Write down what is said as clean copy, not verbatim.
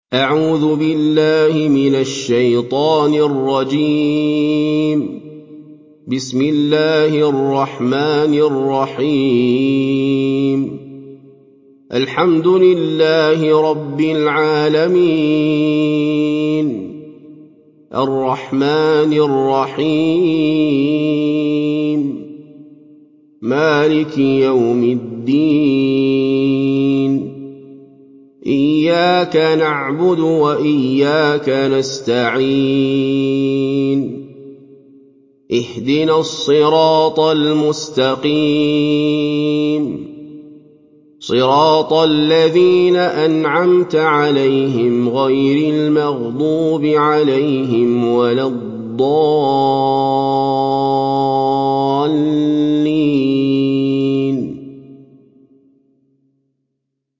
أعوذ بالله من الشيطان الرجيم. بسم الله الرحمن الرحيم. الحمد لله رب العالمين، الرحمن الرحيم، مالك يوم الدين. إياك نعبد وإياك نستعين. اهدنا الصراط المستقيم، صراط الذين أنعمت عليهم غير المغضوب عليهم ولا الضالين.